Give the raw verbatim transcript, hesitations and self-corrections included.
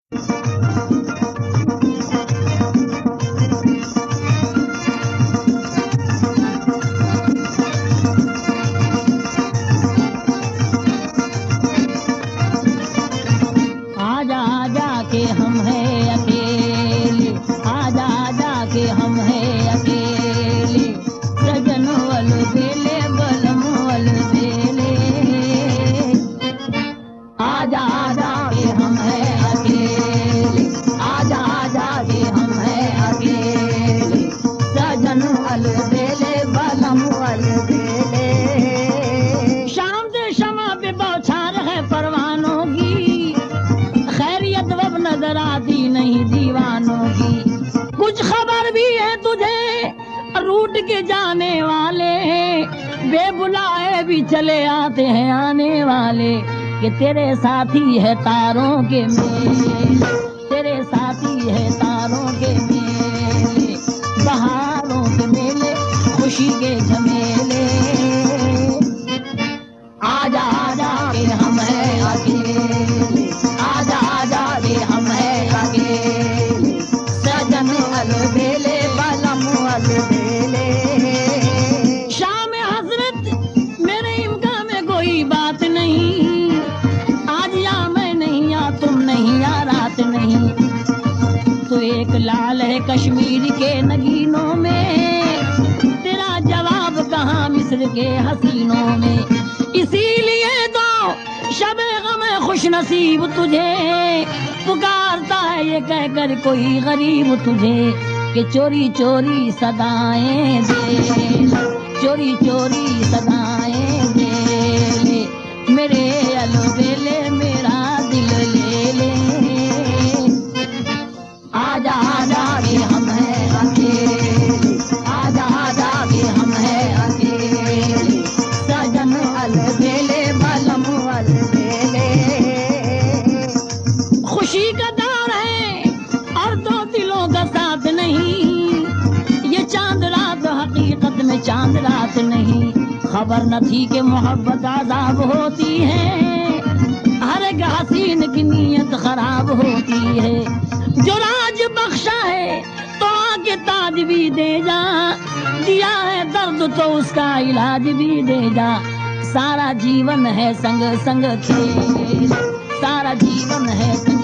आजा आजा के हम है अकेले, आजा आजा के हम है अकेले, सजन वल बेले बलम वल बेले। आजा आजा के हम है अकेले, आजा आजा के हम है अकेले, सजन वल बेले बलम वल बेले। शाम से शमा पे बौछार है परवानों की, खैरियत वब नजर आती नहीं दीवानों की। कुछ खबर भी है तुझे रूठ के जाने वाले, बेबुलाए भी चले आते हैं आने वाले, कि तेरे साथी है तारों के मेले, तेरे साथी है तारों के मेले, बहारों के मेले, खुशी के झमेले। आजा आजा के हम है अकेले, आजा आजा के हम है अकेले, सजन वल बेले बलम वल बेले। शाम हसरत मेरे इम्का में कोई बात नहीं, आज या मैं नहीं या तुम नहीं या रात नहीं। तो एक लाल है कश्मीर के नगीनों में, तेरा जवाब कहाँ मिस्र के हसीनों में। इसीलिए तो शबे गम खुश नसीब तुझे पुकारता है ये कहकर कोई गरीब तुझे, कि चोरी चोरी सदाएं दे, चोरी चोरी सदाएं दे, मेरे अलबेले मेरा दिल ले ले। आजा आजा के हम है अकेले, आजा आजा के हम है अकेले, सजन अलबेले बलम अलबेले। खुशी का दौर है और दो दिलों का साथ नहीं, ये चांद रात हकीकत में चांद रात नहीं। खबर न थी कि मोहब्बत आजाब होती है, हर एक हसीन की नीयत खराब होती है। जो राज बख्शा है तो आके ताज भी दे जा, दिया है दर्द तो उसका इलाज भी दे जा। सारा जीवन है संग संग खेल, सारा जीवन है संग